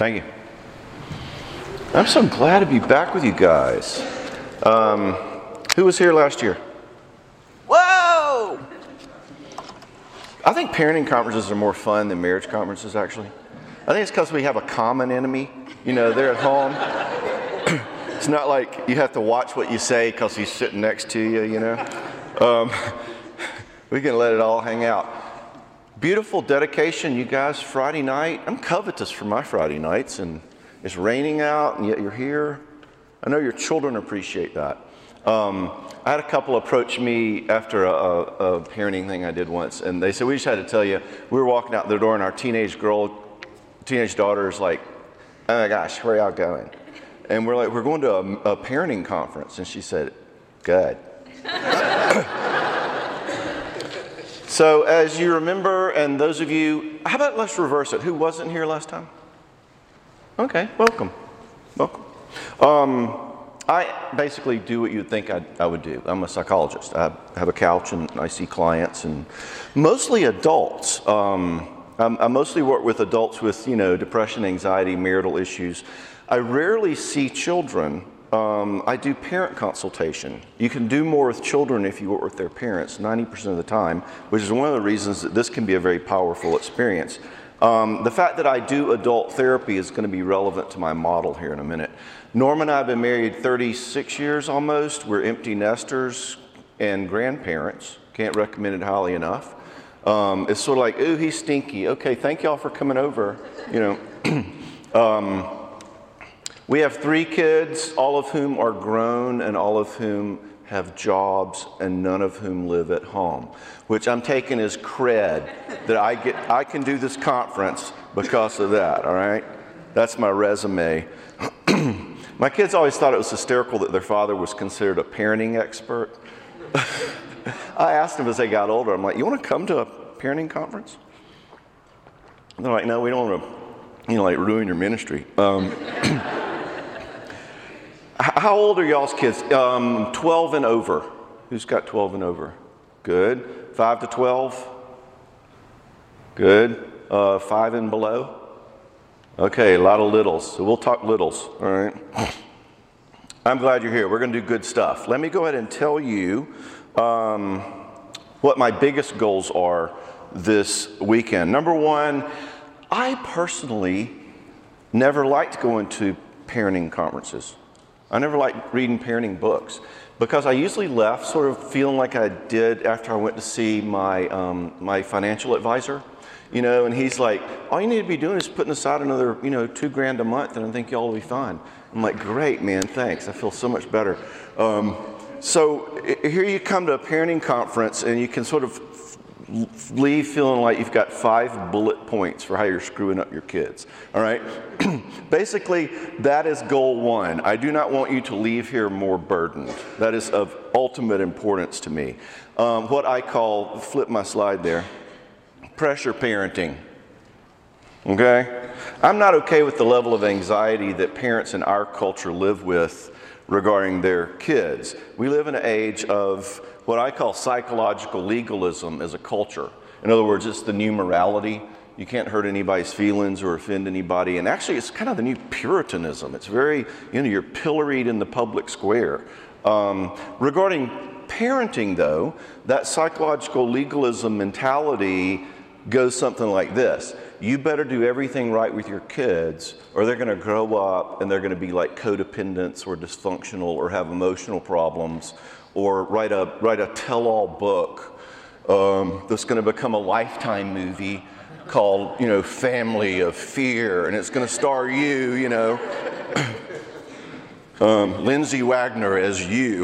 Thank you. I'm so glad to be back with you guys. Who was here last year? Whoa! I think parenting conferences are more fun than marriage conferences, actually. I think it's because we have a common enemy. You know, they're at home. It's not like you have to watch what you say because he's sitting next to you, you know. We can let it all hang out. Beautiful dedication, you guys, Friday night. I'm covetous for my Friday nights, and it's raining out, and yet you're here. I know your children appreciate that. I had a couple approach me after a parenting thing I did once, and they said, we just had to tell you, we were walking out the door, and our teenage daughter is like, oh my gosh, where are y'all going? And we're like, we're going to a parenting conference. And she said, good. So as you remember, and those of you, how about let's reverse it. Who wasn't here last time? Okay, welcome. Welcome. I basically do what you'd think I would do. I'm a psychologist. I have a couch and I see clients, and mostly adults. I mostly work with adults with, depression, anxiety, marital issues. I rarely see children. I do parent consultation. You can do more with children if you work with their parents 90% of the time, which is one of the reasons that this can be a very powerful experience. The fact that I do adult therapy is going to be relevant to my model here in a minute. Norm and I have been married 36 years almost. We're empty nesters and grandparents. Can't recommend it highly enough. It's sort of like, ooh, he's stinky. Okay, thank y'all for coming over. We have 3 kids, all of whom are grown and all of whom have jobs and none of whom live at home, which I'm taking as cred that I can do this conference because of that, all right? That's my resume. My kids always thought it was hysterical that their father was considered a parenting expert. I asked them as they got older, I'm like, you want to come to a parenting conference? And they're like, no, we don't want to, ruin your ministry. How old are y'all's kids? 12 and over. Who's got 12 and over? Good. 5 to 12? Good. 5 and below? Okay, a lot of littles. So we'll talk littles, all right? I'm glad you're here. We're going to do good stuff. Let me go ahead and tell you what my biggest goals are this weekend. Number one, I personally never liked going to parenting conferences. I never liked reading parenting books because I usually left sort of feeling like I did after I went to see my my financial advisor, and he's like, all you need to be doing is putting aside another, $2,000 a month, and I think y'all will be fine. I'm like, great, man, thanks. I feel so much better. So here you come to a parenting conference, and you can sort of leave feeling like you've got 5 bullet points for how you're screwing up your kids, all right? Basically, that is goal 1. I do not want you to leave here more burdened. That is of ultimate importance to me. What I call, flip my slide there, pressure parenting, okay? I'm not okay with the level of anxiety that parents in our culture live with regarding their kids. We live in an age of what I call psychological legalism as a culture. In other words, it's the new morality. You can't hurt anybody's feelings or offend anybody. And actually, it's kind of the new Puritanism. It's very, you're pilloried in the public square. Regarding parenting, though, that psychological legalism mentality goes something like this. You better do everything right with your kids, or they're going to grow up and they're going to be like codependents or dysfunctional or have emotional problems, or write a tell-all book that's going to become a Lifetime movie called, Family of Fear, and it's going to star you, Lindsay Wagner as you.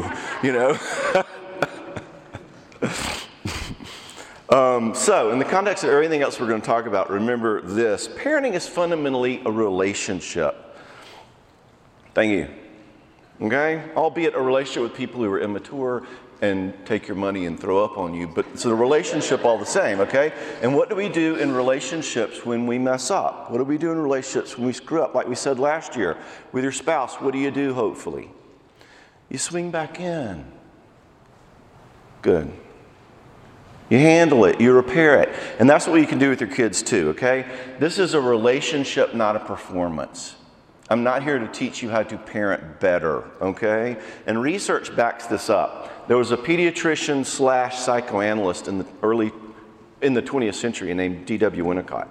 So in the context of everything else we're going to talk about, remember this: parenting is fundamentally a relationship. Thank you. Okay? Albeit a relationship with people who are immature and take your money and throw up on you, but it's a relationship all the same, okay? And what do we do in relationships when we mess up? What do we do in relationships when we screw up? Like we said last year, with your spouse, what do you do, hopefully? You swing back in. Good. You handle it, you repair it. And that's what you can do with your kids too, okay? This is a relationship, not a performance. I'm not here to teach you how to parent better, okay? And research backs this up. There was a pediatrician / psychoanalyst in the 20th century named D.W. Winnicott.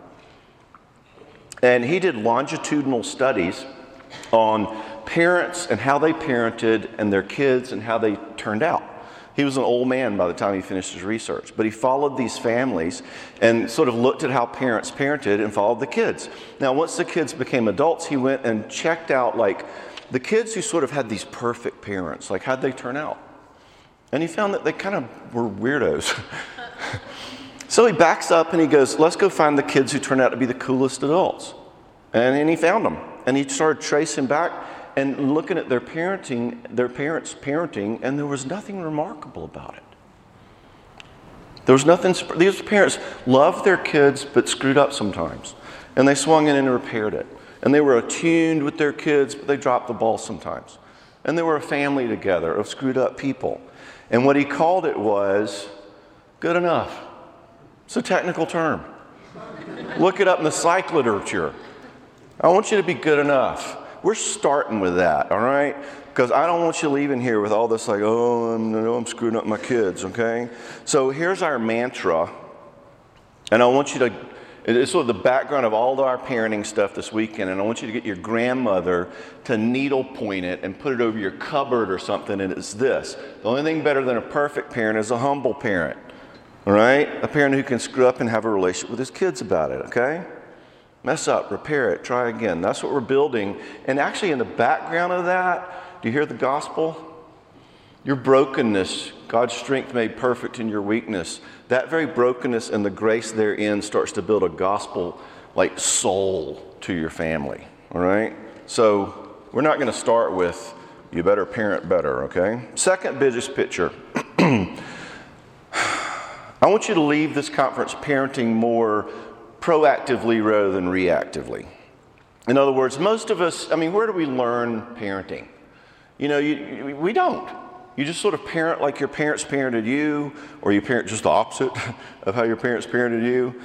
And he did longitudinal studies on parents and how they parented and their kids and how they turned out. He was an old man by the time he finished his research, but he followed these families and sort of looked at how parents parented and followed the kids. Now, once the kids became adults, he went and checked out like the kids who sort of had these perfect parents, like how'd they turn out? And he found that they kind of were weirdos. So he backs up and he goes, let's go find the kids who turned out to be the coolest adults. And he found them. And he started tracing back and looking at their parents' parenting, and there was nothing remarkable about it. There was nothing, these parents loved their kids but screwed up sometimes. And they swung in and repaired it. And they were attuned with their kids, but they dropped the ball sometimes. And they were a family together of screwed up people. And what he called it was good enough. It's a technical term. Look it up in the psych literature. I want you to be good enough. We're starting with that, all right? Because I don't want you leaving here with all this like, oh, I'm screwing up my kids, okay? So here's our mantra. And I want you to, it's sort of the background of all of our parenting stuff this weekend. And I want you to get your grandmother to needle point it and put it over your cupboard or something. And it's this. The only thing better than a perfect parent is a humble parent, all right? A parent who can screw up and have a relationship with his kids about it, okay? Mess up, repair it, try again. That's what we're building. And actually in the background of that, do you hear the gospel? Your brokenness, God's strength made perfect in your weakness. That very brokenness and the grace therein starts to build a gospel-like soul to your family, all right? So we're not going to start with, you better parent better, okay? Second biggest picture. I want you to leave this conference parenting more proactively rather than reactively. In other words, most of us, where do we learn parenting? We don't. You just sort of parent like your parents parented you, or you parent just the opposite of how your parents parented you.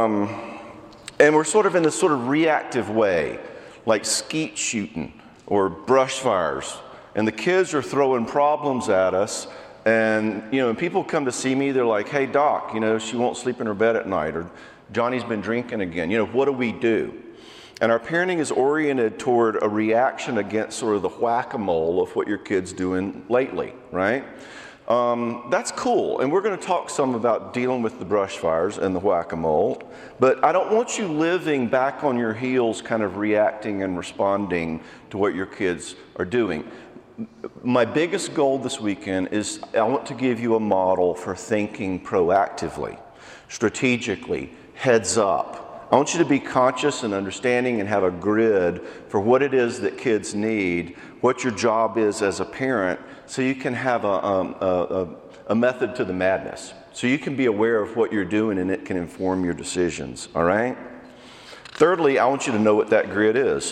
And we're sort of in this sort of reactive way, like skeet shooting or brush fires. And the kids are throwing problems at us. And, when people come to see me, they're like, hey, doc, she won't sleep in her bed at night, or Johnny's been drinking again. What do we do? And our parenting is oriented toward a reaction against sort of the whack-a-mole of what your kid's doing lately, right? That's cool. And we're going to talk some about dealing with the brush fires and the whack-a-mole. But I don't want you living back on your heels, kind of reacting and responding to what your kids are doing. My biggest goal this weekend is I want to give you a model for thinking proactively, strategically, heads up. I want you to be conscious and understanding and have a grid for what it is that kids need, what your job is as a parent, so you can have a method to the madness. So you can be aware of what you're doing and it can inform your decisions, all right? Thirdly, I want you to know what that grid is.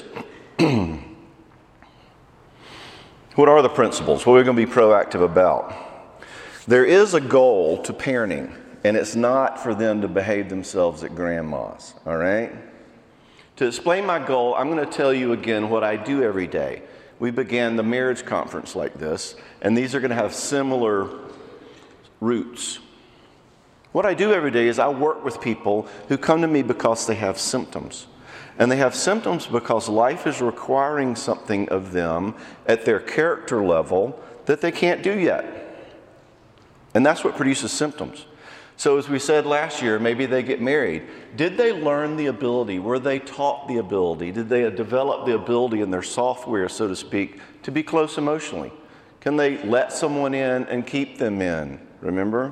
What are the principles? What are we going to be proactive about? There is a goal to parenting. And it's not for them to behave themselves at grandma's, all right? To explain my goal, I'm going to tell you again what I do every day. We began the marriage conference like this, and these are going to have similar roots. What I do every day is I work with people who come to me because they have symptoms. And they have symptoms because life is requiring something of them at their character level that they can't do yet. And that's what produces symptoms. So as we said last year, maybe they get married. Did they learn the ability? Were they taught the ability? Did they develop the ability in their software, so to speak, to be close emotionally? Can they let someone in and keep them in? Remember?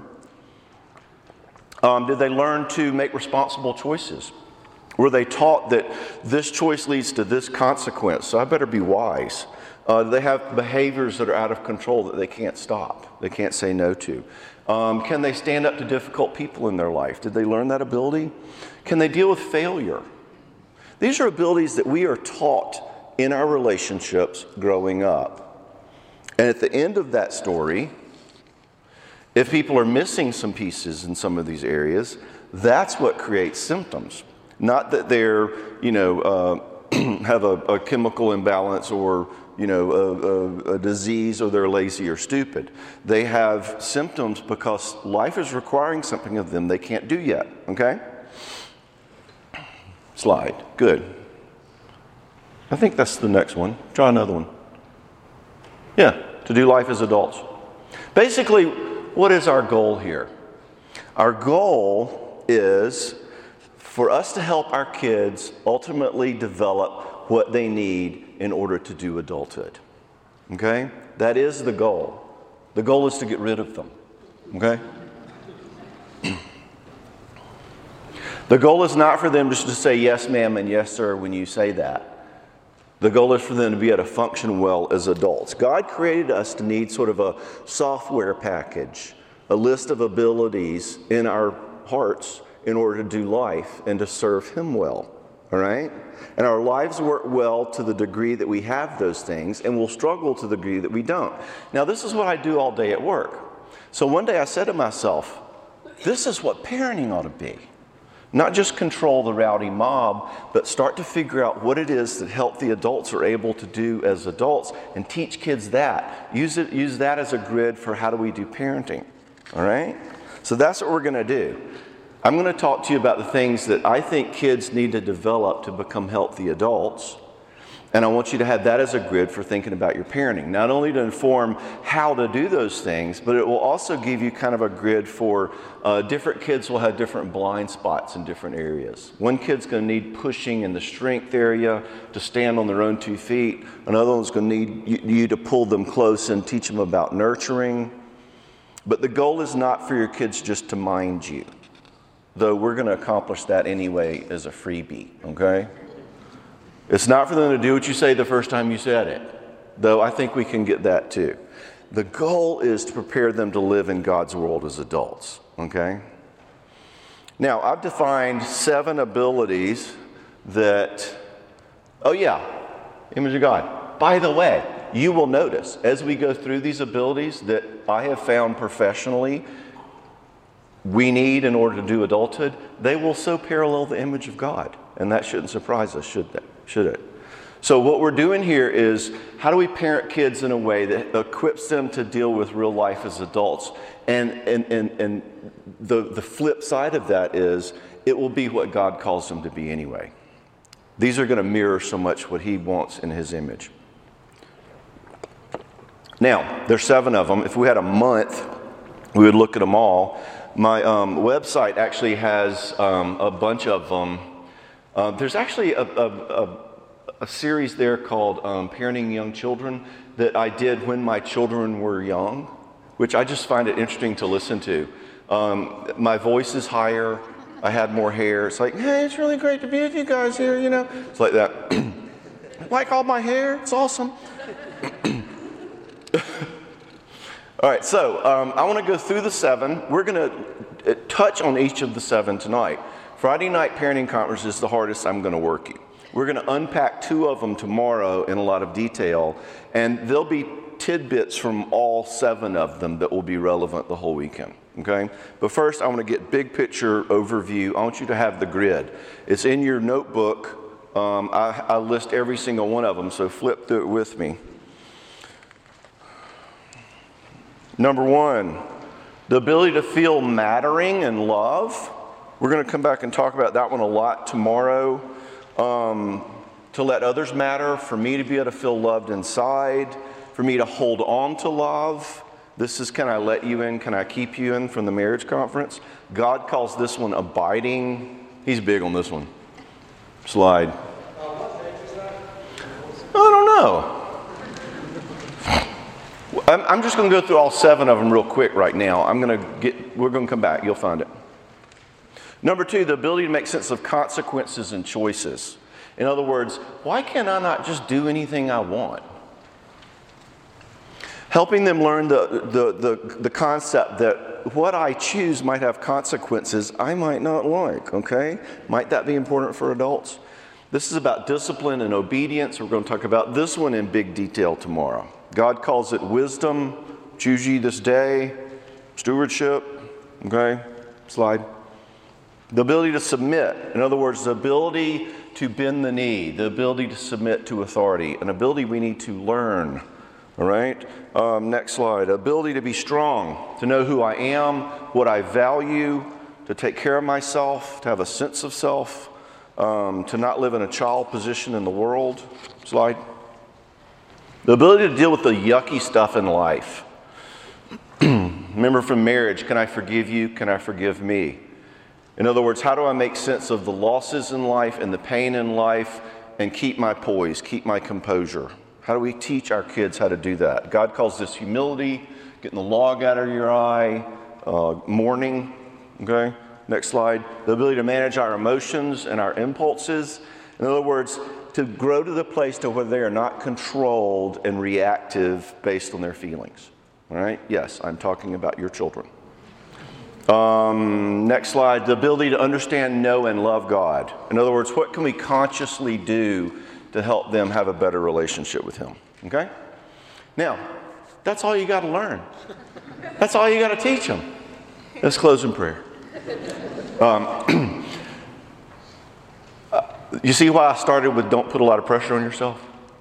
Did they learn to make responsible choices? Were they taught that this choice leads to this consequence, so I better be wise? Do they have behaviors that are out of control that they can't stop, they can't say no to? Can they stand up to difficult people in their life? Did they learn that ability? Can they deal with failure? These are abilities that we are taught in our relationships growing up. And at the end of that story If people are missing some pieces in some of these areas, that's what creates symptoms. Not that they're, have a chemical imbalance or, a disease, or they're lazy or stupid. They have symptoms because life is requiring something of them they can't do yet, okay? Slide, good. I think that's the next one. Try another one. Yeah, to do life as adults. Basically, what is our goal here? Our goal is for us to help our kids ultimately develop what they need in order to do adulthood. Okay? That is the goal. The goal is to get rid of them. Okay? The goal is not for them just to say yes, ma'am, and yes, sir, when you say that. The goal is for them to be able to function well as adults. God created us to need sort of a software package, a list of abilities in our hearts in order to do life and to serve Him well. All right? And our lives work well to the degree that we have those things, and we'll struggle to the degree that we don't. Now, this is what I do all day at work. So one day I said to myself, this is what parenting ought to be. Not just control the rowdy mob, but start to figure out what it is that healthy adults are able to do as adults and teach kids that. Use that as a grid for how do we do parenting. All right? So that's what we're going to do. I'm going to talk to you about the things that I think kids need to develop to become healthy adults. And I want you to have that as a grid for thinking about your parenting. Not only to inform how to do those things, but it will also give you kind of a grid for different kids will have different blind spots in different areas. One kid's going to need pushing in the strength area to stand on their own 2 feet. Another one's going to need you to pull them close and teach them about nurturing. But the goal is not for your kids just to mind you, though we're going to accomplish that anyway as a freebie, okay? It's not for them to do what you say the first time you said it, though I think we can get that too. The goal is to prepare them to live in God's world as adults, okay? Now, I've defined 7 abilities that, image of God. By the way, you will notice as we go through these abilities that I have found professionally we need in order to do adulthood, they will so parallel the image of God. And that shouldn't surprise us, should it? So what we're doing here is, how do we parent kids in a way that equips them to deal with real life as adults? And the flip side of that is, it will be what God calls them to be anyway. These are going to mirror so much what He wants in His image. Now, there's 7 of them. If we had a month, we would look at them all. My website actually has a bunch of them. There's actually a series there called Parenting Young Children that I did when my children were young, which I just find it interesting to listen to. My voice is higher. I had more hair. It's like, hey, it's really great to be with you guys here, It's like that. Like all my hair? It's awesome. All right, so I want to go through the 7. We're going to touch on each of the 7 tonight. Friday night parenting conference is the hardest I'm going to work you. We're going to unpack 2 of them tomorrow in a lot of detail, and there'll be tidbits from all 7 of them that will be relevant the whole weekend, okay? But first, I want to get big picture overview. I want you to have the grid. It's in your notebook. I list every single one of them, so flip through it with me. Number 1, the ability to feel mattering and love. We're going to come back and talk about that one a lot tomorrow. To let others matter, for me to be able to feel loved inside, for me to hold on to love. This is, can I let you in, can I keep you in, from the marriage conference. God calls this one abiding. He's big on this one. Slide. I don't know. I'm just going to go through all 7 of them real quick right now. We're going to come back. You'll find it. Number 2, the ability to make sense of consequences and choices. In other words, why can I not just do anything I want? Helping them learn the concept that what I choose might have consequences I might not like, okay? Might that be important for adults? This is about discipline and obedience. We're going to talk about this one in big detail tomorrow. God calls it wisdom. Choose ye this day. stewardship, okay, slide. The ability to submit, in other words, the ability to bend the knee, the ability to submit to authority, an ability we need to learn, all right? Next slide. Ability to be strong, to know who I am, what I value, to take care of myself, to have a sense of self, to not live in a child position in the world. Slide. The ability to deal with the yucky stuff in life. Remember from marriage, can I forgive you? Can I forgive me? In other words, how do I make sense of the losses in life and the pain in life and keep my poise, keep my composure? How do we teach our kids how to do that? God calls this humility, getting the log out of your eye, mourning, okay? Next slide. The ability to manage our emotions and our impulses. In other words, to grow to the place to where they are not controlled and reactive based on their feelings. All right? Yes, I'm talking about your children. Next slide. The ability to understand, know, and love God. In other words, what can we consciously do to help them have a better relationship with Him? Okay? Now, that's all you got to learn. That's all you got to teach them. Let's close in prayer. You see why I started with don't put a lot of pressure on yourself?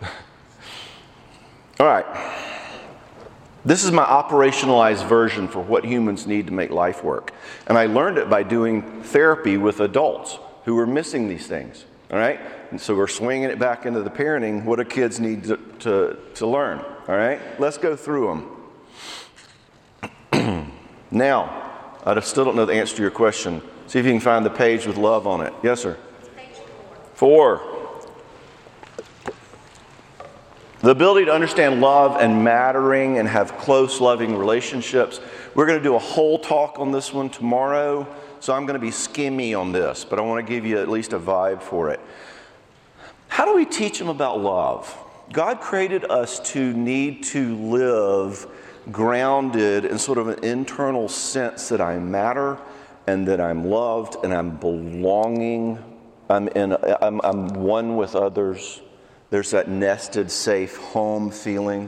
All right. This is my operationalized version for what humans need to make life work. And I learned it by doing therapy with adults who were missing these things. All right? And so we're swinging it back into the parenting. What do kids need to learn? All right? Let's go through them. Now, I still don't know the answer to your question. See if you can find the page with love on it. Yes, sir? Page 4. The ability to understand love and mattering and have close, loving relationships. We're going to do a whole talk on this one tomorrow, so I'm going to be skimmy on this, but I want to give you at least a vibe for it. How do we teach them about love? God created us to need to live grounded in sort of an internal sense that I matter and that I'm loved and I'm belonging. I'm one with others. There's that nested, safe home feeling.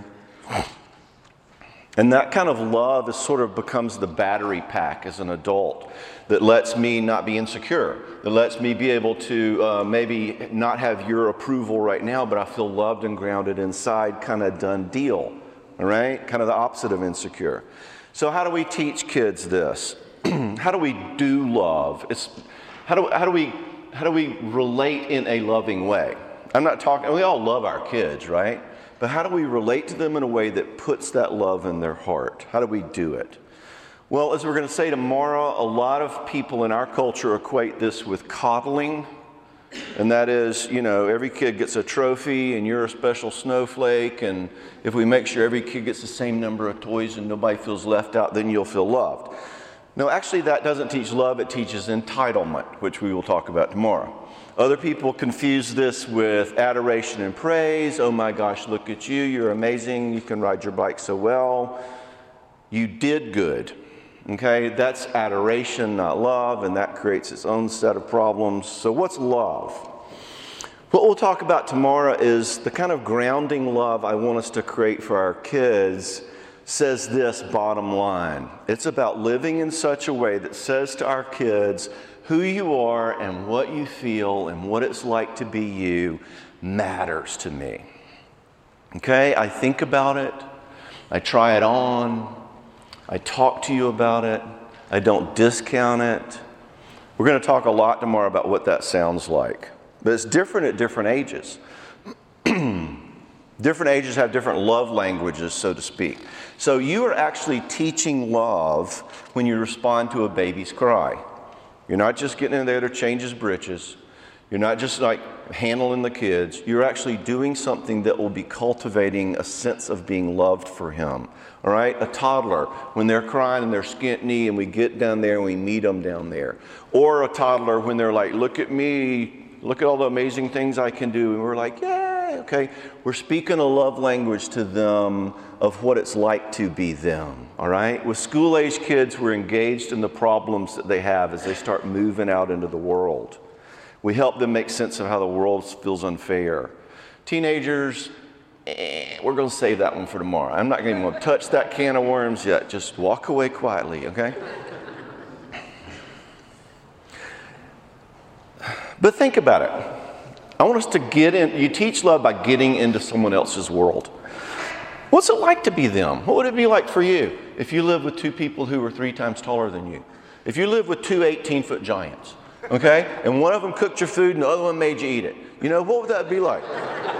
And that kind of love is sort of becomes the battery pack as an adult that lets me not be insecure, that lets me be able to maybe not have your approval right now, but I feel loved and grounded inside, kind of done deal, all right? Kind of the opposite of insecure. So how do we teach kids this? How do we do love? How do we relate in a loving way? I'm not talking, we all love our kids, right? But how do we relate to them in a way that puts that love in their heart? How do we do it? Well, as we're going to say tomorrow, a lot of people in our culture equate this with coddling. And that is, you know, every kid gets a trophy and you're a special snowflake. And if we make sure every kid gets the same number of toys and nobody feels left out, then you'll feel loved. No, actually that doesn't teach love, it teaches entitlement, which we will talk about tomorrow. Other people confuse this with adoration and praise. Oh my gosh, look at you, you're amazing, you can ride your bike so well. You did good, okay? That's adoration, not love, and that creates its own set of problems. So what's love? What we'll talk about tomorrow is the kind of grounding love I want us to create for our kids says this bottom line. It's about living in such a way that says to our kids, who you are and what you feel and what it's like to be you matters to me. Okay? I think about it. I try it on. I talk to you about it. I don't discount it. We're going to talk a lot tomorrow about what that sounds like. But it's different at different ages. Different ages have different love languages, so to speak. So you are actually teaching love when you respond to a baby's cry. You're not just getting in there to change his britches. You're not just like handling the kids. You're actually doing something that will be cultivating a sense of being loved for him. All right? A toddler, when they're crying and they're skint knee and we get down there and we meet them down there. Or a toddler when they're like, look at me, look at all the amazing things I can do. And we're like, yay, okay. We're speaking a love language to them of what it's like to be them. All right? With school-age kids, we're engaged in the problems that they have as they start moving out into the world. We help them make sense of how the world feels unfair. Teenagers, we're going to save that one for tomorrow. I'm not even going to touch that can of worms yet. Just walk away quietly, okay? But think about it. I want us to get in. You teach love by getting into someone else's world. What's it like to be them? What would it be like for you if you lived with two people who were 3 times taller than you? If you lived with two 18-foot giants, okay? And one of them cooked your food and the other one made you eat it. You know, what would that be like?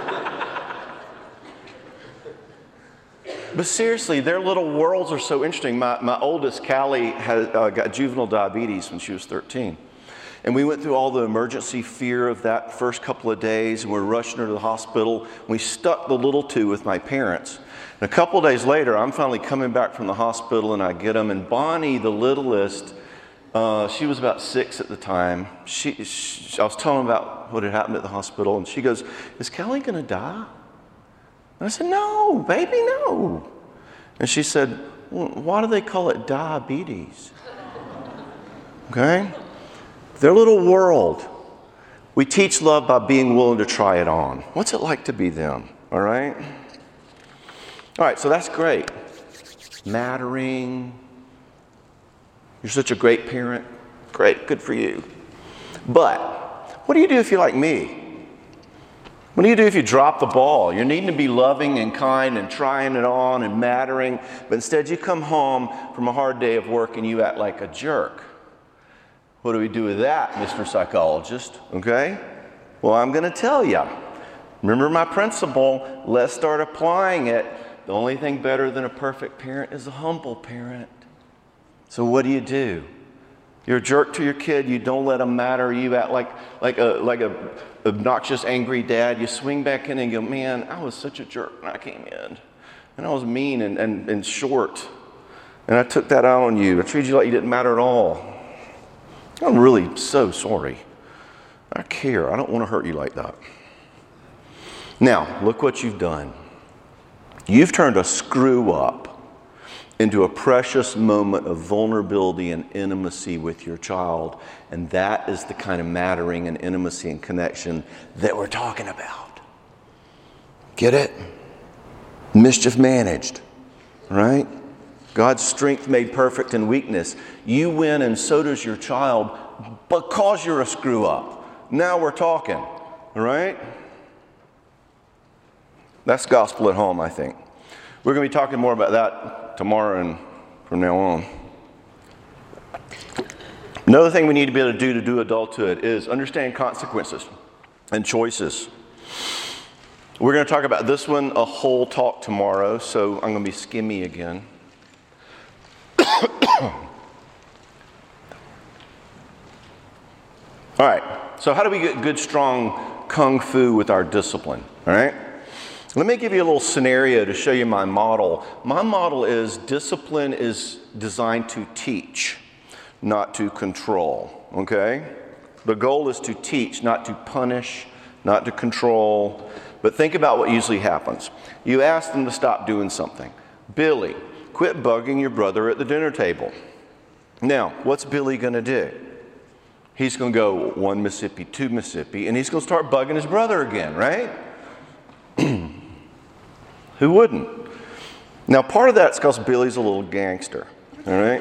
But seriously, their little worlds are so interesting. My oldest, Callie, got juvenile diabetes when she was 13. And we went through all the emergency fear of that first couple of days, and we're rushing her to the hospital. We stuck the little two with my parents. And a couple of days later, I'm finally coming back from the hospital, and I get them. And Bonnie, the littlest, she was about 6 at the time. I was telling them about what had happened at the hospital, and she goes, "Is Kelly going to die?" And I said, "No, baby, no." And she said, "Well, why do they call it diabetes?" Okay? Their little world. We teach love by being willing to try it on. What's it like to be them? All right? All right, so that's great. Mattering. You're such a great parent. Great, good for you. But what do you do if you're like me? What do you do if you drop the ball? You're needing to be loving and kind and trying it on and mattering, but instead you come home from a hard day of work and you act like a jerk. What do we do with that, Mr. Psychologist? Okay? Well, I'm going to tell you. Remember my principle. Let's start applying it. The only thing better than a perfect parent is a humble parent. So what do? You're a jerk to your kid. You don't let them matter. You act like a obnoxious, angry dad. You swing back in and go, "Man, I was such a jerk when I came in. And I was mean and short. And I took that out on you. I treated you like you didn't matter at all. I'm really so sorry. I care. I don't want to hurt you like that." Now, look what you've done. You've turned a screw up into a precious moment of vulnerability and intimacy with your child. And that is the kind of mattering and intimacy and connection that we're talking about. Get it? Mischief managed, right? God's strength made perfect in weakness. You win and so does your child because you're a screw up. Now we're talking, all right? That's gospel at home, I think. We're going to be talking more about that tomorrow and from now on. Another thing we need to be able to do adulthood is understand consequences and choices. We're going to talk about this one a whole talk tomorrow, so I'm going to be skimmy again. All right, so how do we get good, strong kung fu with our discipline? All right, let me give you a little scenario to show you my model. My model is discipline is designed to teach, not to control, okay? The goal is to teach, not to punish, not to control. But think about what usually happens. You ask them to stop doing something. Billy, quit bugging your brother at the dinner table. Now, what's Billy going to do? He's going to go 1 Mississippi, 2 Mississippi, and he's going to start bugging his brother again, right? Who wouldn't? Now, part of that's because Billy's a little gangster, all right?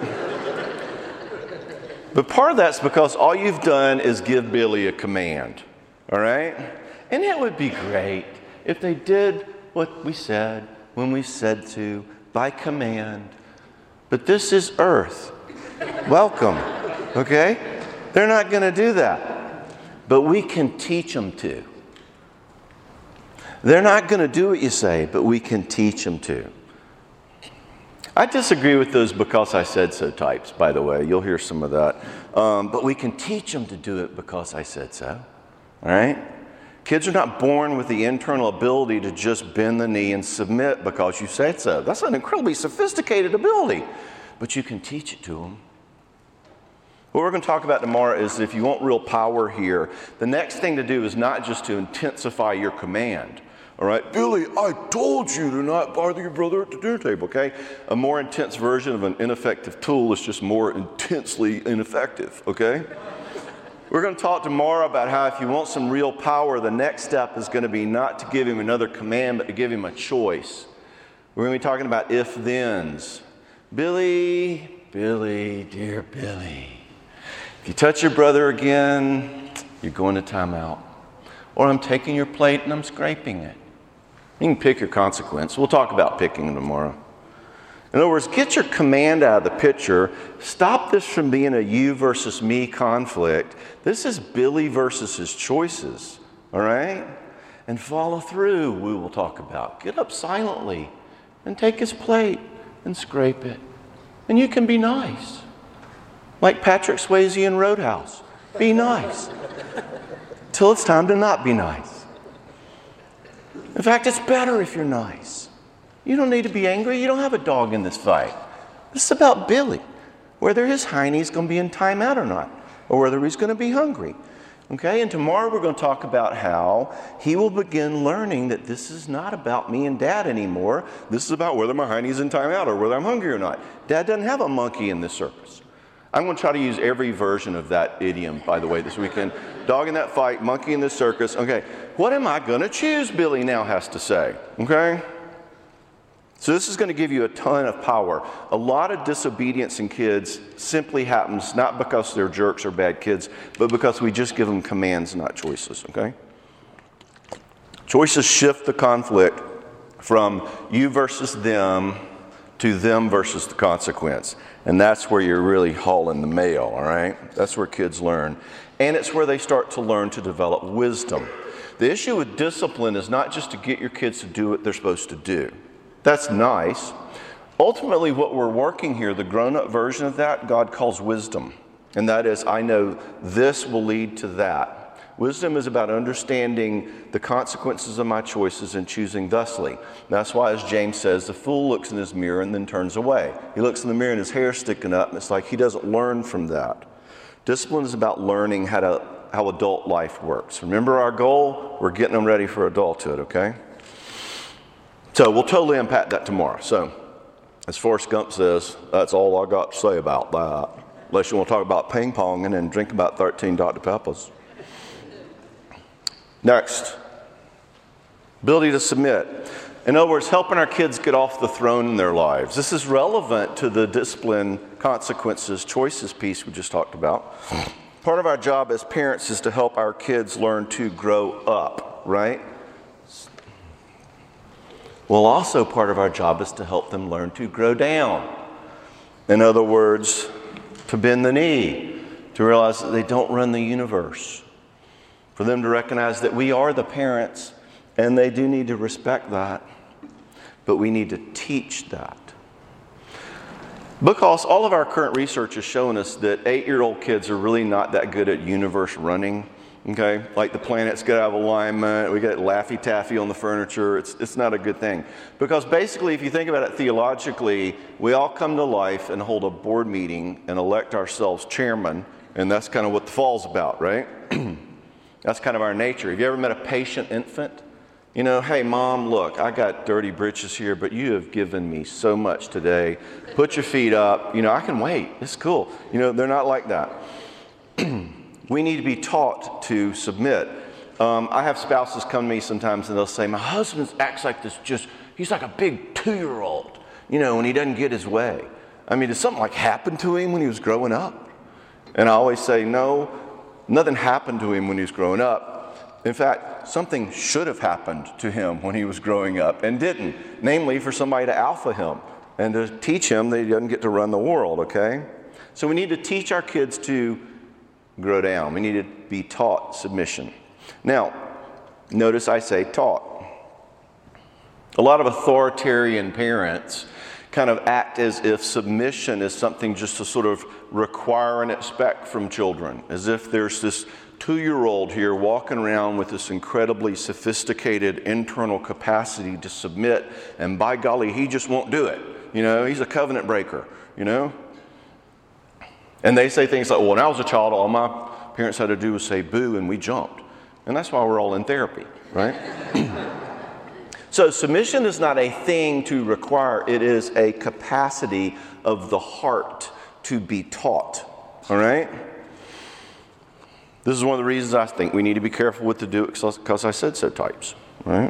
But part of that's because all you've done is give Billy a command, all right? And it would be great if they did what we said when we said to, by command. But this is earth. Welcome, okay? They're not going to do that. But we can teach them to. They're not going to do what you say, but we can teach them to. I disagree with those because I said so types, by the way. You'll hear some of that. But we can teach them to do it because I said so. All right? Kids are not born with the internal ability to just bend the knee and submit because you said so. That's an incredibly sophisticated ability. But you can teach it to them. What we're going to talk about tomorrow is if you want real power here, the next thing to do is not just to intensify your command. All right, Billy, I told you to not bother your brother at the dinner table, okay? A more intense version of an ineffective tool is just more intensely ineffective, okay? We're We're going to talk tomorrow about how if you want some real power, the next step is going to be not to give him another command, but to give him a choice. We're going to be talking about if-thens. Billy, dear Billy, if you touch your brother again, you're going to timeout. Or I'm taking your plate and I'm scraping it. You can pick your consequence. We'll talk about picking tomorrow. In other words, get your command out of the picture. Stop this from being a you versus me conflict. This is Billy versus his choices, all right? And follow through, we will talk about. Get up silently and take his plate and scrape it. And you can be nice. Like Patrick Swayze in Roadhouse. Be nice. Till it's time to not be nice. In fact, it's better if you're nice. You don't need to be angry. You don't have a dog in this fight. This is about Billy, whether his hiney's going to be in timeout or not, or whether he's going to be hungry. Okay, and tomorrow we're going to talk about how he will begin learning that this is not about me and Dad anymore. This is about whether my hiney's in timeout or whether I'm hungry or not. Dad doesn't have a monkey in this circus. I'm going to try to use every version of that idiom, by the way, this weekend. Dog in that fight, monkey in this circus. Okay, what am I going to choose, Billy now has to say. Okay? So this is going to give you a ton of power. A lot of disobedience in kids simply happens not because they're jerks or bad kids, but because we just give them commands, not choices, okay? Choices shift the conflict from you versus them to them versus the consequence. And that's where you're really hauling the mail, all right? That's where kids learn. And it's where they start to learn to develop wisdom. The issue with discipline is not just to get your kids to do what they're supposed to do. That's nice. Ultimately, what we're working here, the grown-up version of that, God calls wisdom. And that is, I know this will lead to that. Wisdom is about understanding the consequences of my choices and choosing thusly. That's why, as James says, the fool looks in his mirror and then turns away. He looks in the mirror and his hair's sticking up, and it's like he doesn't learn from that. Discipline is about learning how adult life works. Remember our goal? We're getting them ready for adulthood, okay? So we'll totally unpack that tomorrow. So, as Forrest Gump says, that's all I got to say about that. Unless you want to talk about ping ponging and drink about 13 Dr. Peppers. Next, ability to submit. In other words, helping our kids get off the throne in their lives. This is relevant to the discipline, consequences, choices piece we just talked about. Part of our job as parents is to help our kids learn to grow up, right? Well, also part of our job is to help them learn to grow down. In other words, to bend the knee, to realize that they don't run the universe. For them to recognize that we are the parents, and they do need to respect that, but we need to teach that. Because all of our current research is showing us that 8-year-old kids are really not that good at universe running. Okay, like the planets get out of alignment, we get Laffy Taffy on the furniture, it's not a good thing. Because basically, if you think about it theologically, we all come to life and hold a board meeting and elect ourselves chairman, and that's kind of what the fall's about, right? That's kind of our nature. Have you ever met a patient infant? You know, hey mom, look, I got dirty britches here, but you have given me so much today. Put your feet up, you know, I can wait, it's cool. You know, they're not like that. We need to be taught to submit. I have spouses come to me sometimes and they'll say, my husband acts like this, he's like a big 2-year-old, you know, when he doesn't get his way. I mean, did something like happen to him when he was growing up? And I always say, no, nothing happened to him when he was growing up. In fact, something should have happened to him when he was growing up and didn't, namely for somebody to alpha him and to teach him that he doesn't get to run the world, okay? So we need to teach our kids to grow down. We need to be taught submission. Now, notice I say taught. A lot of authoritarian parents kind of act as if submission is something just to sort of require and expect from children, as if there's this 2-year-old here walking around with this incredibly sophisticated internal capacity to submit, and by golly, he just won't do it. You know, he's a covenant breaker, you know? And they say things like, well, when I was a child, all my parents had to do was say boo, and we jumped. And that's why we're all in therapy, right? So submission is not a thing to require. It is a capacity of the heart to be taught, all right? This is one of the reasons I think we need to be careful with the do it because I said so types, right?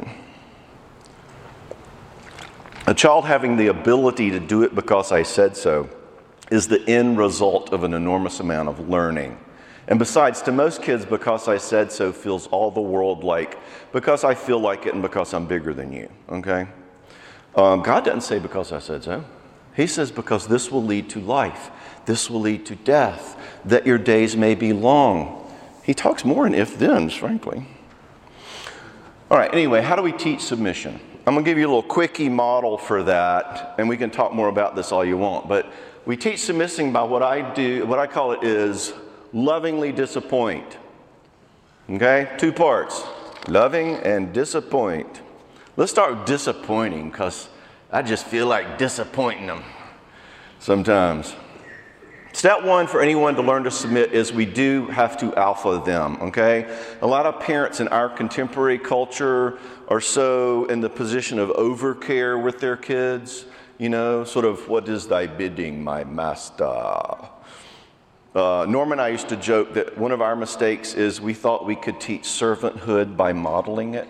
A child having the ability to do it because I said so is the end result of an enormous amount of learning. And besides, to most kids, because I said so feels all the world like, because I feel like it and because I'm bigger than you, okay? God doesn't say because I said so. He says because this will lead to life. This will lead to death, that your days may be long. He talks more in if-thens, frankly. All right, anyway, how do we teach submission? I'm going to give you a little quickie model for that, and we can talk more about this all you want. But we teach submitting by what I call it is lovingly disappoint. Okay? 2 parts, loving and disappoint. Let's start with disappointing, because I just feel like disappointing them sometimes. Step 1 for anyone to learn to submit is we do have to alpha them, okay? A lot of parents in our contemporary culture are so in the position of overcare with their kids, you know, sort of, what is thy bidding, my master? Norm and I used to joke that one of our mistakes is we thought we could teach servanthood by modeling it.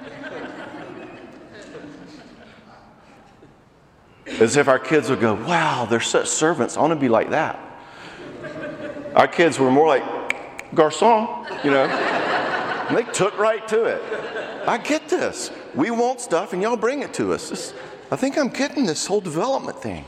As if our kids would go, wow, they're such servants, I want to be like that. Our kids were more like, garçon, you know. And they took right to it. I get this. We want stuff and y'all bring it to us. I think I'm getting this whole development thing.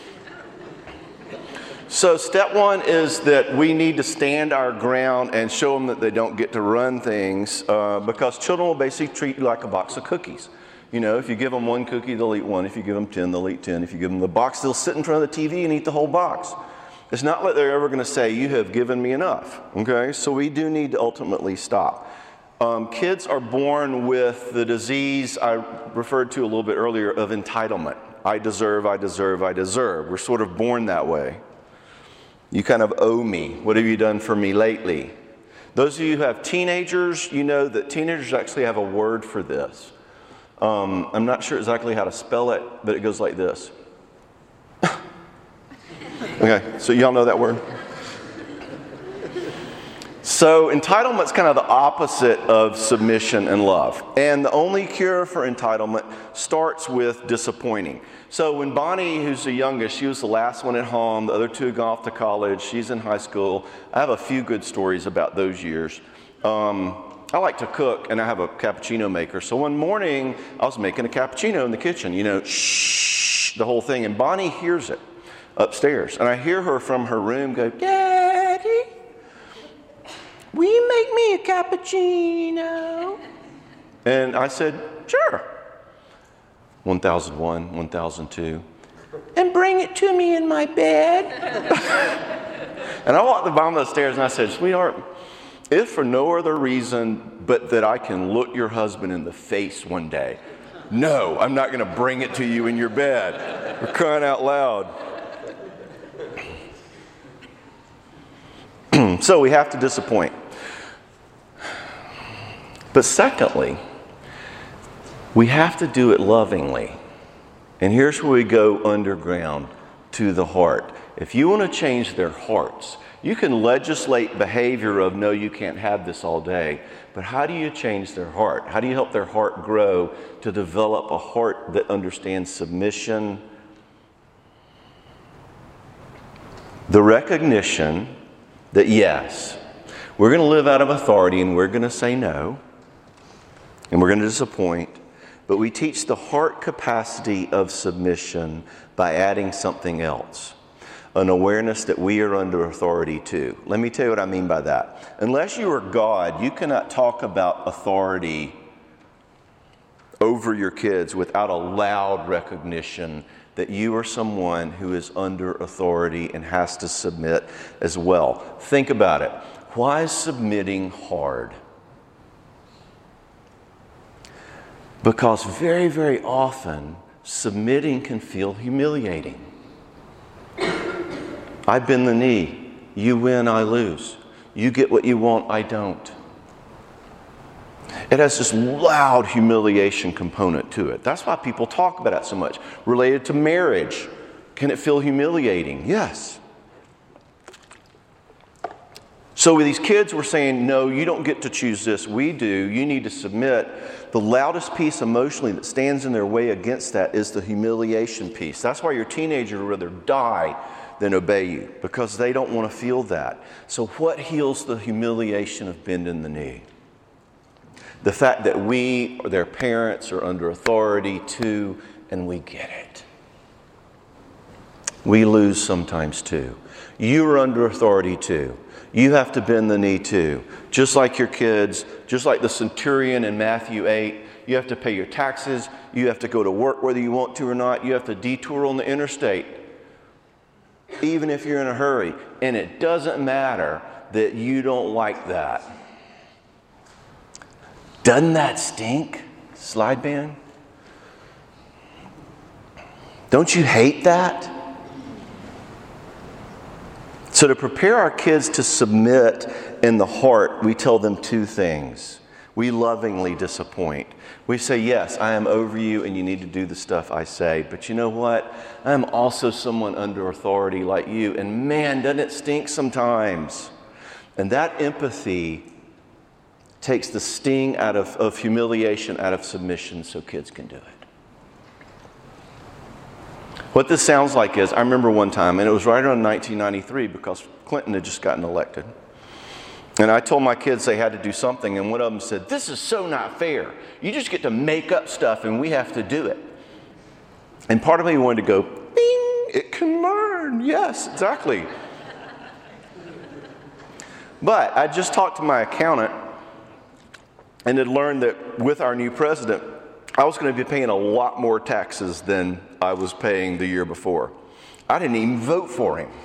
So step 1 is that we need to stand our ground and show them that they don't get to run things because children will basically treat you like a box of cookies. You know, if you give them 1 cookie, they'll eat 1. If you give them 10, they'll eat 10. If you give them the box, they'll sit in front of the TV and eat the whole box. It's not like they're ever going to say, you have given me enough, okay? So we do need to ultimately stop. Kids are born with the disease I referred to a little bit earlier of entitlement. I deserve, I deserve, I deserve. We're sort of born that way. You kind of owe me. What have you done for me lately? Those of you who have teenagers, you know that teenagers actually have a word for this. I'm not sure exactly how to spell it, but it goes like this. Okay, so y'all know that word? So entitlement's kind of the opposite of submission and love. And the only cure for entitlement starts with disappointing. So when Bonnie, who's the youngest, she was the last one at home, the other 2 had gone off to college, she's in high school. I have a few good stories about those years. I like to cook, and I have a cappuccino maker. So one morning, I was making a cappuccino in the kitchen, you know, shh, the whole thing. And Bonnie hears it upstairs. And I hear her from her room go, Daddy, will you make me a cappuccino? And I said, sure. 1001, 1002. And bring it to me in my bed. And I walked the bottom of the stairs and I said, sweetheart, if for no other reason but that I can look your husband in the face one day, no, I'm not going to bring it to you in your bed. We're crying out loud. So we have to disappoint. But secondly, we have to do it lovingly. And here's where we go underground to the heart. If you want to change their hearts, you can legislate behavior of, no, you can't have this all day. But how do you change their heart? How do you help their heart grow to develop a heart that understands submission? The recognition that, yes, we're going to live out of authority and we're going to say no. And we're going to disappoint. But we teach the heart capacity of submission by adding something else. An awareness that we are under authority too. Let me tell you what I mean by that. Unless you are God, you cannot talk about authority over your kids without a loud recognition that you are someone who is under authority and has to submit as well. Think about it. Why is submitting hard? Because very, very often, submitting can feel humiliating. I bend the knee. You win, I lose. You get what you want, I don't. It has this loud humiliation component to it. That's why people talk about it so much. Related to marriage, can it feel humiliating? Yes. So with these kids, we're saying, no, you don't get to choose this. We do. You need to submit. The loudest piece emotionally that stands in their way against that is the humiliation piece. That's why your teenager would rather die than obey you, because they don't want to feel that. So what heals the humiliation of bending the knee? The fact that we or their parents are under authority too, and we get it. We lose sometimes too. You are under authority too. You have to bend the knee too. Just like your kids, just like the centurion in Matthew 8, you have to pay your taxes. You have to go to work whether you want to or not. You have to detour on the interstate, even if you're in a hurry. And it doesn't matter that you don't like that. Doesn't that stink, slide band? Don't you hate that? So to prepare our kids to submit in the heart, we tell them two things. We lovingly disappoint. We say, yes, I am over you and you need to do the stuff I say. But you know what? I am also someone under authority like you. And man, doesn't it stink sometimes? And that empathy takes the sting out of humiliation, out of submission, so kids can do it. What this sounds like is, I remember one time, and it was right around 1993 because Clinton had just gotten elected. And I told my kids they had to do something, and one of them said, this is so not fair. You just get to make up stuff and we have to do it. And part of me wanted to go, bing, it can learn. Yes, exactly. But I just talked to my accountant and had learned that with our new president, I was going to be paying a lot more taxes than I was paying the year before. I didn't even vote for him.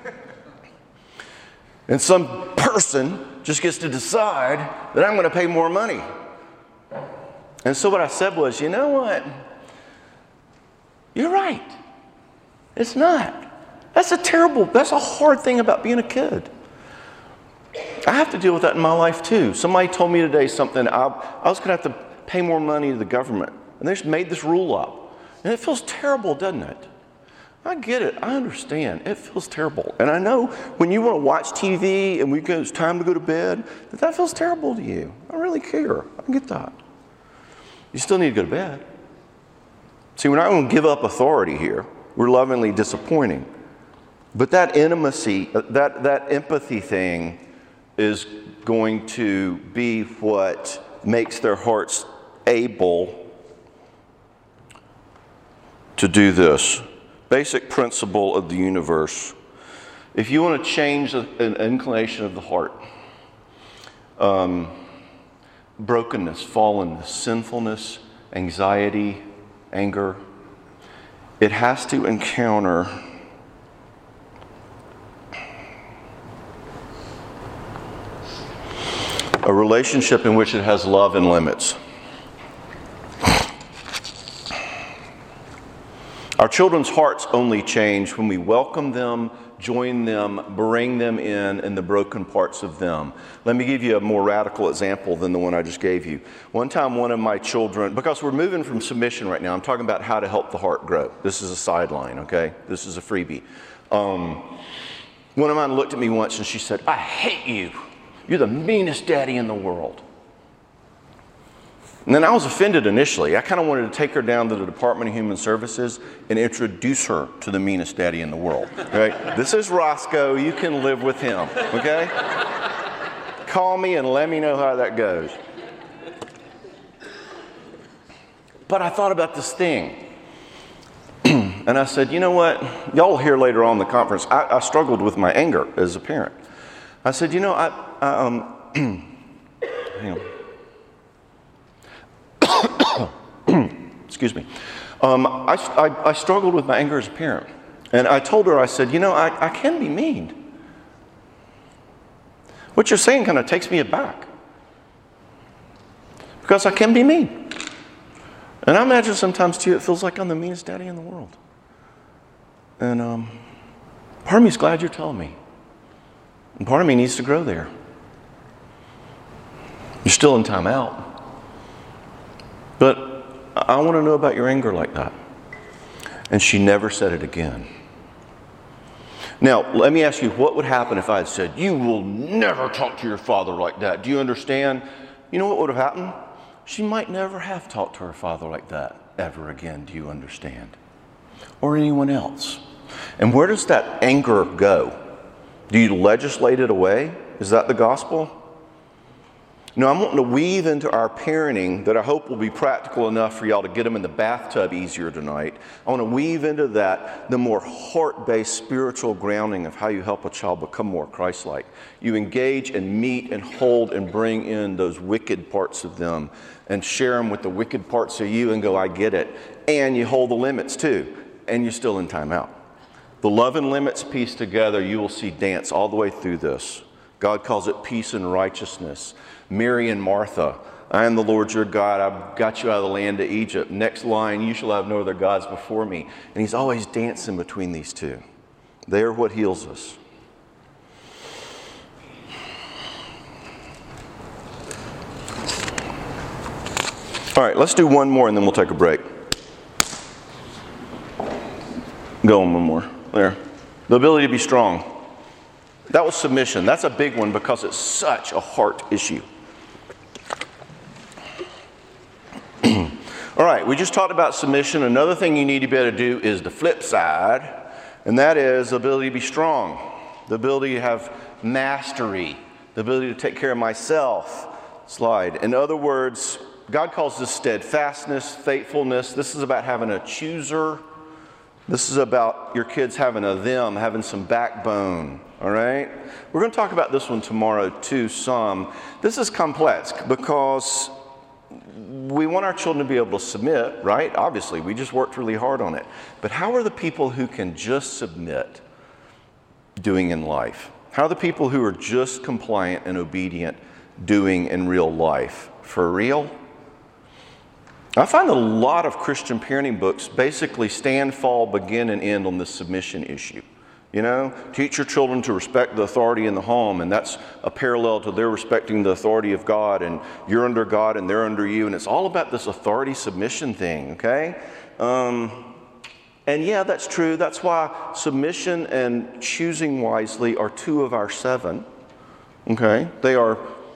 And some person just gets to decide that I'm going to pay more money. And so what I said was, you know what? You're right. It's not. That's a hard thing about being a kid. I have to deal with that in my life too. Somebody told me today something, I was going to have to pay more money to the government. And they just made this rule up. And it feels terrible, doesn't it? I get it. I understand. It feels terrible. And I know when you want to watch TV and it's time to go to bed, that feels terrible to you. I really care. I get that. You still need to go to bed. See, we're not going to give up authority here. We're lovingly disappointing. But that intimacy, that empathy thing is going to be what makes their hearts able to do this. Basic principle of the universe. If you want to change an inclination of the heart, brokenness, fallenness, sinfulness, anxiety, anger, it has to encounter a relationship in which it has love and limits. Our children's hearts only change when we welcome them, join them, bring them in the broken parts of them. Let me give you a more radical example than the one I just gave you. One time, one of my children, because we're moving from submission right now, I'm talking about how to help the heart grow. This is a sideline, okay? This is a freebie. One of mine looked at me once and she said, I hate you. You're the meanest daddy in the world. And then I was offended initially. I kind of wanted to take her down to the Department of Human Services and introduce her to the meanest daddy in the world. Right? This is Roscoe. You can live with him. Okay? Call me and let me know how that goes. But I thought about this thing. And I said, you know what? Y'all will hear later on in the conference, I struggled with my anger as a parent. I said, you know, hang on. Excuse me. I struggled with my anger as a parent. And I told her, I said, you know, I can be mean. What you're saying kind of takes me aback. Because I can be mean. And I imagine sometimes too, it feels like I'm the meanest daddy in the world. And part of me is glad you're telling me. And part of me needs to grow there. You're still in time out. But I want to know about your anger like that. And she never said it again. Now, let me ask you, what would happen if I had said, you will never talk to your father like that? Do you understand? You know what would have happened? She might never have talked to her father like that ever again. Do you understand? Or anyone else. And where does that anger go? Do you legislate it away? Is that the gospel? No, I'm wanting to weave into our parenting that I hope will be practical enough for y'all to get them in the bathtub easier tonight. I want to weave into that the more heart-based spiritual grounding of how you help a child become more Christ-like. You engage and meet and hold and bring in those wicked parts of them and share them with the wicked parts of you and go, I get it. And you hold the limits too, and you're still in timeout. The love and limits piece together, you will see dance all the way through this. God calls it peace and righteousness. Mary and Martha, I am the Lord your God. I've got you out of the land of Egypt. Next line, you shall have no other gods before me. And he's always dancing between these two. They are what heals us. All right, let's do one more and then we'll take a break. Go on one more. There. The ability to be strong. That was submission. That's a big one because it's such a heart issue. All right, we just talked about submission. Another thing you need to be able to do is the flip side, and that is the ability to be strong, the ability to have mastery, the ability to take care of myself. Slide. In other words, God calls this steadfastness, faithfulness. This is about having a chooser. This is about your kids having a them, having some backbone. All right? We're going to talk about this one tomorrow too, some. This is complex because we want our children to be able to submit, right? Obviously, we just worked really hard on it. But how are the people who can just submit doing in life? How are the people who are just compliant and obedient doing in real life? For real? I find a lot of Christian parenting books basically stand, fall, begin, and end on this submission issue. You know, teach your children to respect the authority in the home, and that's a parallel to their respecting the authority of God, and you're under God and they're under you, and it's all about this authority submission thing, okay? And yeah, that's true. That's why submission and choosing wisely are 2 of our 7, okay? They are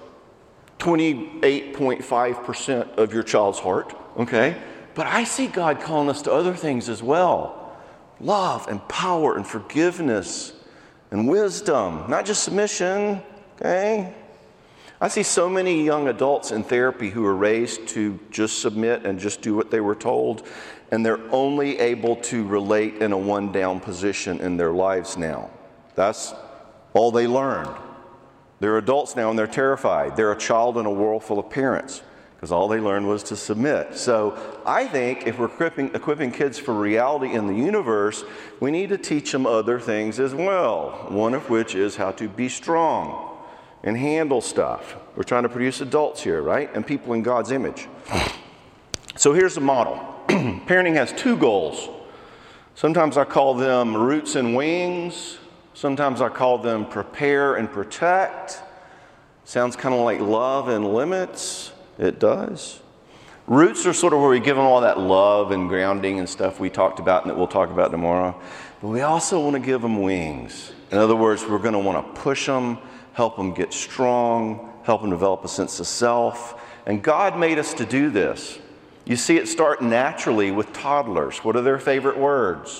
28.5% of your child's heart, okay? But I see God calling us to other things as well. Love and power and forgiveness and wisdom, not just submission, okay? I see so many young adults in therapy who are raised to just submit and just do what they were told, and they're only able to relate in a one-down position in their lives now. That's all they learned. They're adults now and they're terrified. They're a child in a world full of parents because all they learned was to submit. So I think if we're equipping kids for reality in the universe, we need to teach them other things as well, one of which is how to be strong and handle stuff. We're trying to produce adults here, right? And people in God's image. So here's the model. Parenting has 2 goals. Sometimes I call them roots and wings. Sometimes I call them prepare and protect. Sounds kind of like love and limits. It does. Roots are sort of where we give them all that love and grounding and stuff we talked about and that we'll talk about tomorrow. But we also want to give them wings. In other words, we're going to want to push them, help them get strong, help them develop a sense of self. And God made us to do this. You see it start naturally with toddlers. What are their favorite words?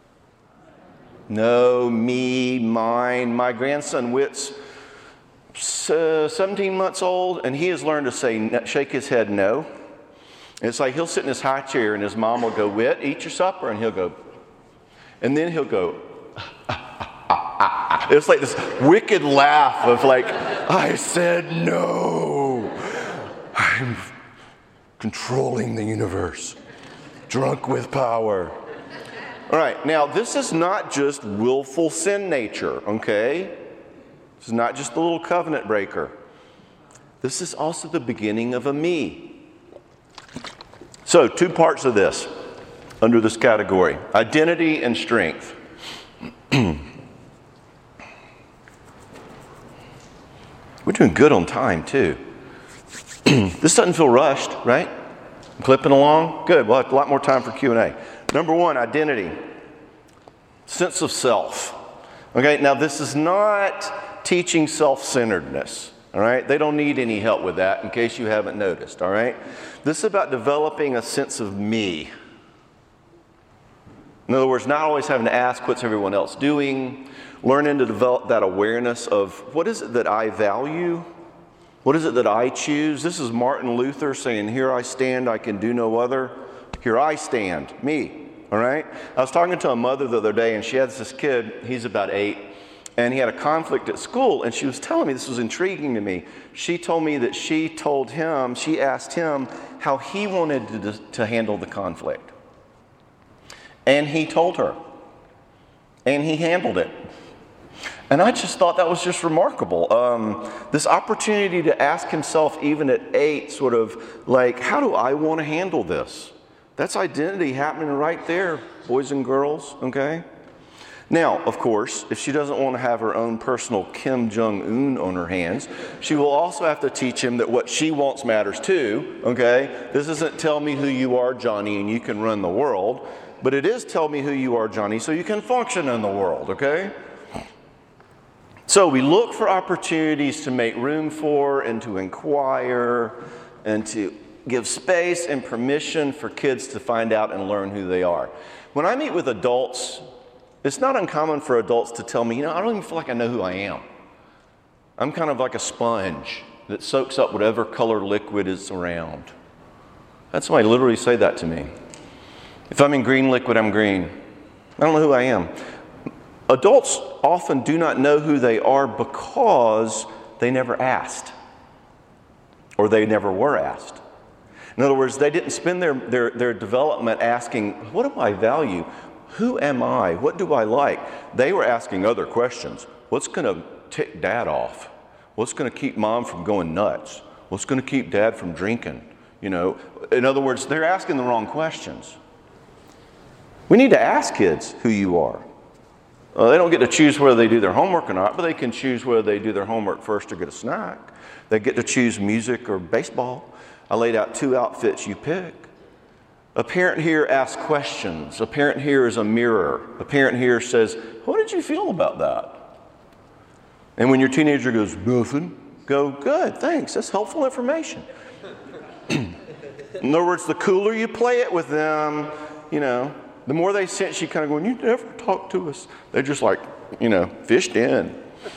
No, me, mine. My grandson Whit's 17 months old, and he has learned to say, shake his head no. And it's like he'll sit in his high chair, and his mom will go, Whit, eat your supper, and he'll go, and then he'll go, it's like this wicked laugh of like, I said no. I'm controlling the universe, drunk with power. All right, now this is not just willful sin nature, okay? This is not just a little covenant breaker. This is also the beginning of a me. So 2 parts of this under this category, identity and strength. We're doing good on time too. This doesn't feel rushed, right? I'm clipping along? Good, we'll have a lot more time for Q&A. Number 1, identity. Sense of self. Okay, now this is not teaching self-centeredness, all right? They don't need any help with that, in case you haven't noticed, all right? This is about developing a sense of me. In other words, not always having to ask what's everyone else doing, learning to develop that awareness of what is it that I value? What is it that I choose? This is Martin Luther saying, "Here I stand, I can do no other. Here I stand, me." All right? I was talking to a mother the other day, and she has this kid, he's about 8, and he had a conflict at school, and she was telling me, this was intriguing to me. She told me that she asked him how he wanted to handle the conflict. And he told her. And he handled it. And I just thought that was just remarkable. This opportunity to ask himself, even at 8, sort of like, how do I want to handle this? That's identity happening right there, boys and girls, okay? Now, of course, if she doesn't want to have her own personal Kim Jong-un on her hands, she will also have to teach him that what she wants matters too, okay? This isn't tell me who you are, Johnny, and you can run the world, but it is tell me who you are, Johnny, so you can function in the world, okay? So we look for opportunities to make room for and to inquire and to give space and permission for kids to find out and learn who they are. When I meet with adults, it's not uncommon for adults to tell me, I don't even feel like I know who I am. I'm kind of like a sponge that soaks up whatever color liquid is around. That's why they literally say that to me. If I'm in green liquid, I'm green. I don't know who I am. Adults often do not know who they are because they never asked, or they never were asked. In other words, they didn't spend their development asking, what do I value? Who am I? What do I like? They were asking other questions. What's going to tick dad off? What's going to keep mom from going nuts? What's going to keep dad from drinking? In other words, they're asking the wrong questions. We need to ask kids who you are. They don't get to choose whether they do their homework or not, but they can choose whether they do their homework first or get a snack. They get to choose music or baseball. I laid out 2 outfits, you pick. A parent here asks questions. A parent here is a mirror. A parent here says, what did you feel about that? And when your teenager goes, nothing, go, good, thanks, that's helpful information. In other words, the cooler you play it with them, the more they sense you kind of going, you never talk to us. They're just like, fished in.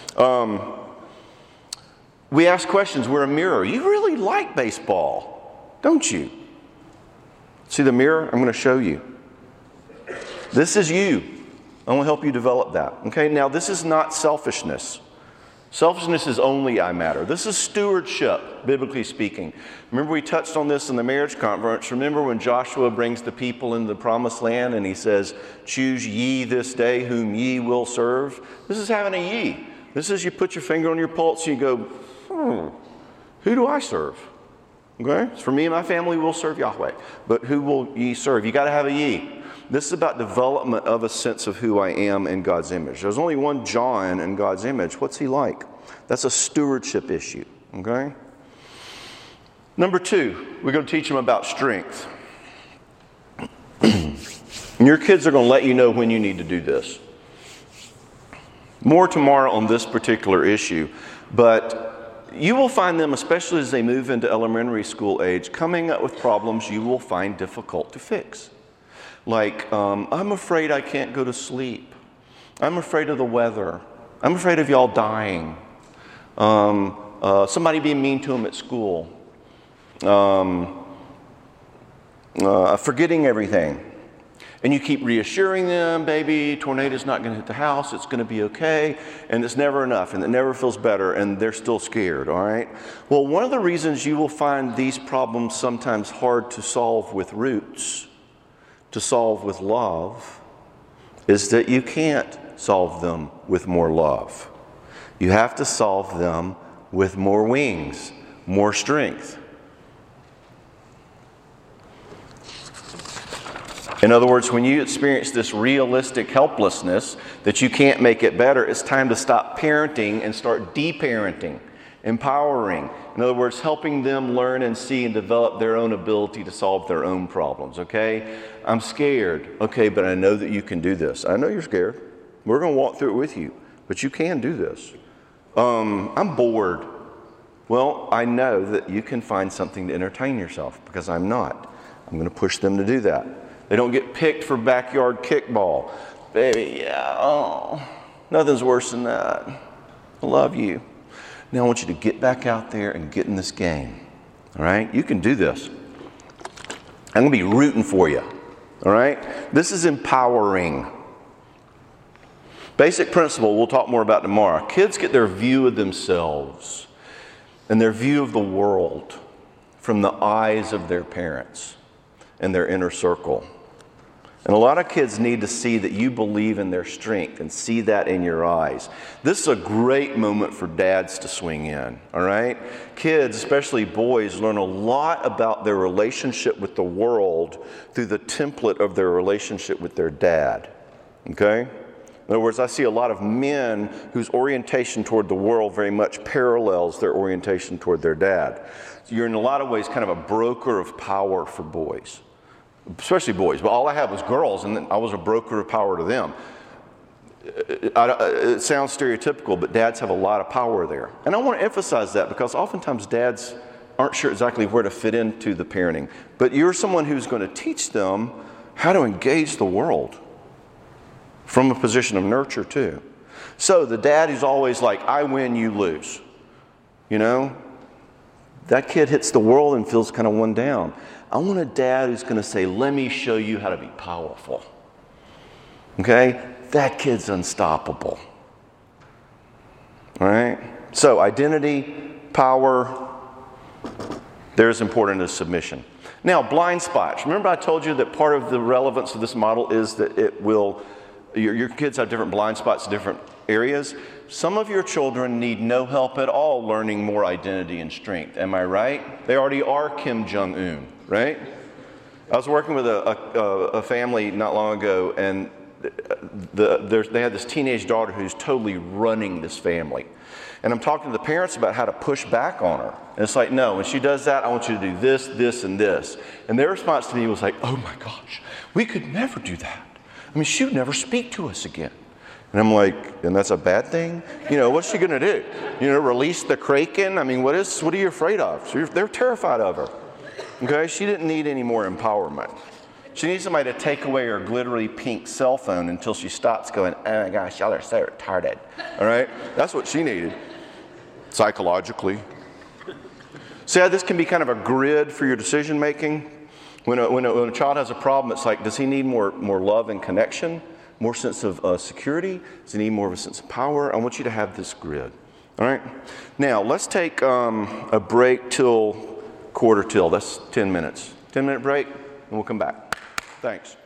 We ask questions. We're a mirror. You really like baseball, don't you? See the mirror? I'm going to show you. This is you. I want to help you develop that. Okay, now this is not selfishness. Selfishness is only I matter. This is stewardship, biblically speaking. Remember we touched on this in the marriage conference. Remember when Joshua brings the people into the promised land and he says, choose ye this day whom ye will serve. This is having a ye. This is you put your finger on your pulse and you go, who do I serve? Okay? For me and my family, we'll serve Yahweh. But who will ye serve? You got to have a ye. This is about development of a sense of who I am in God's image. There's only one John in God's image. What's he like? That's a stewardship issue. Okay? Number 2, we're going to teach them about strength. And your kids are going to let you know when you need to do this. More tomorrow on this particular issue, but you will find them, especially as they move into elementary school age, coming up with problems you will find difficult to fix. Like, I'm afraid I can't go to sleep. I'm afraid of the weather. I'm afraid of y'all dying. Somebody being mean to them at school. Forgetting everything. And you keep reassuring them, baby, tornado's not going to hit the house, it's going to be okay, and it's never enough, and it never feels better, and they're still scared, all right? Well, one of the reasons you will find these problems sometimes hard to solve with roots, to solve with love, is that you can't solve them with more love. You have to solve them with more wings, more strength. In other words, when you experience this realistic helplessness that you can't make it better, it's time to stop parenting and start de-parenting, empowering. In other words, helping them learn and see and develop their own ability to solve their own problems, okay? I'm scared. Okay, but I know that you can do this. I know you're scared. We're going to walk through it with you. but you can do this. I'm bored. Well, I know that you can find something to entertain yourself because I'm not. I'm going to push them to do that. They don't get picked for backyard kickball. Baby, yeah, oh, nothing's worse than that. I love you. Now I want you to get back out there and get in this game. All right? You can do this. I'm going to be rooting for you. All right? This is empowering. Basic principle we'll talk more about tomorrow. Kids get their view of themselves and their view of the world from the eyes of their parents and their inner circle. And a lot of kids need to see that you believe in their strength and see that in your eyes. This is a great moment for dads to swing in, all right? Kids, especially boys, learn a lot about their relationship with the world through the template of their relationship with their dad, okay? In other words, I see a lot of men whose orientation toward the world very much parallels their orientation toward their dad. So you're in a lot of ways kind of a broker of power for boys. Especially boys, but all I had was girls, and I was a broker of power to them. It sounds stereotypical, but dads have a lot of power there. And I want to emphasize that because oftentimes dads aren't sure exactly where to fit into the parenting. But you're someone who's going to teach them how to engage the world from a position of nurture too. So the dad who's always like, I win, you lose. You know, that kid hits the world and feels kind of one down. I want a dad who's going to say, let me show you how to be powerful. Okay? That kid's unstoppable. All right? So identity, power, they're as important as submission. Now, blind spots. Remember I told you that part of the relevance of this model is that it will, your kids have different blind spots in different areas. Some of your children need no help at all learning more identity and strength. Am I right? They already are Kim Jong-un, right? I was working with a family not long ago, and they had this teenage daughter who's totally running this family. And I'm talking to the parents about how to push back on her. And it's like, no, when she does that, I want you to do this, this, and this. And their response to me was like, oh my gosh, we could never do that. I mean, she would never speak to us again. And I'm like, and that's a bad thing? You know, what's she going to do? You know, release the Kraken? I mean, what are you afraid of? They're terrified of her. Okay? She didn't need any more empowerment. She needs somebody to take away her glittery pink cell phone until she stops going, oh my gosh, y'all are so retarded. All right? That's what she needed, psychologically. See how this can be kind of a grid for your decision making? When a child has a problem, it's like, does he need more love and connection? More sense of security? Does he need more of a sense of power? I want you to have this grid. All right? Now, let's take a break till 11:45. That's 10 minutes. 10-minute break, and we'll come back. Thanks.